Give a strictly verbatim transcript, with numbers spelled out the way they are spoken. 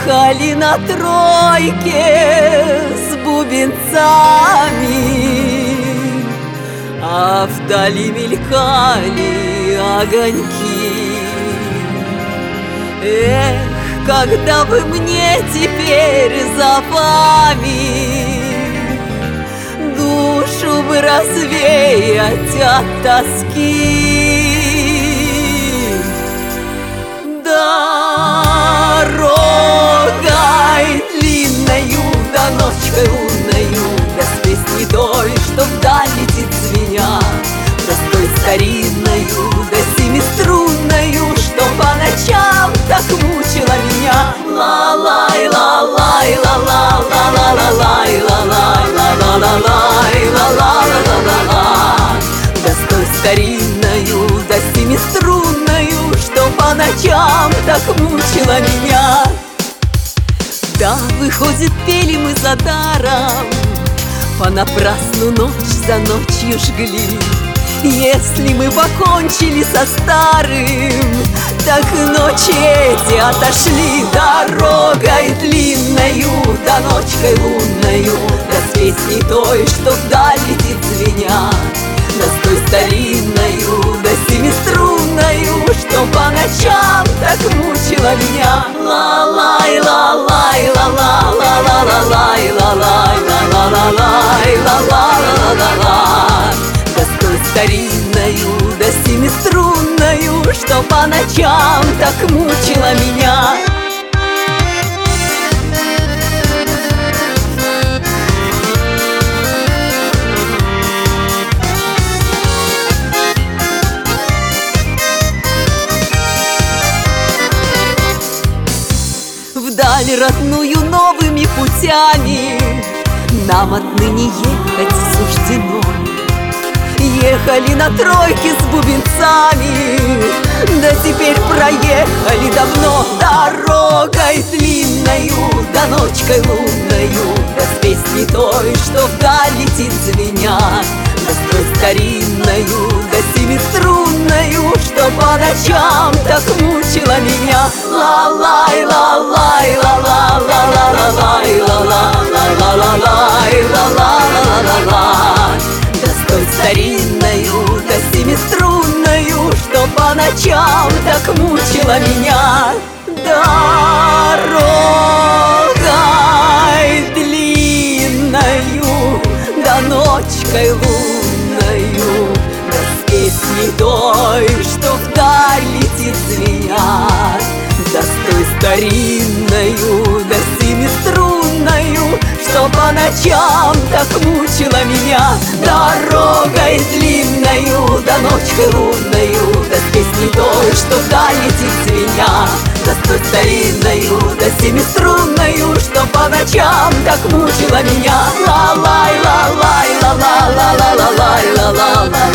Ехали на тройке с бубенцами, а вдали мелькали огоньки. Эх, когда бы мне теперь за вами душу бы развеять от тоски. Дорогой длинною, да ночкой лунною, да с песней той, что вдаль летит звеня, да с той старинною, да семиструнною, что по ночам так мучила меня. Ла-лай, ла-лай, ла-ла, ла-ла-ла-лай, ла-лай, ла-ла-ла-лай, ла-ла-ла-ла-ла, да с той старинною, да семиструнною, что по ночам так мучила меня. Да, выходит, пели мы за даром, понапрасну ночь за ночью жгли. Если мы покончили со старым, так ночи эти отошли. Дорогой длинною, да ночкой лунною, да с песней той, что вдаль летит звеня, да с той старинною, да семиструнною, что по ночам так мучила меня. Ла-лай, ла-лай, ла-ла, ла-ла-ла-лай, ла-лай, ла-ла-ла-лай, ла-ла-ла-ла-ла, да с той старинною, да семиструнною, что по ночам так мучила меня. Вдаль родную новыми путями нам отныне ехать суждено. Ехали на тройке с бубенцами, да теперь проехали давно. Дорогой длинною, да ночкой лунною, да с песней той, что вдаль летит звеня, да с той старинною, да семиструнною, что по ночам так мучила меня. Ла-лай, ла-лай, ла-ла, ла-ла-ла-лай, ла-ла, ла-ла-ла-лай, ла-ла-ла-ла-ла, да с той старинною, да семиструнною, что по ночам так мучила меня. Дорогой длинною, да ночкой лунною, да с песней той, что вдаль летит звеня, да с той старинною, да семиструнною, что по ночам так мучила меня. Дорогой длинною, да ночкой лунною, да с песней той, что вдаль летит звеня, да с той старинною, да семиструнною, что по ночам так мучила меня. Ла-лай, ла-лай, ла-ла, ла-ла-ла-лай, ла-ла,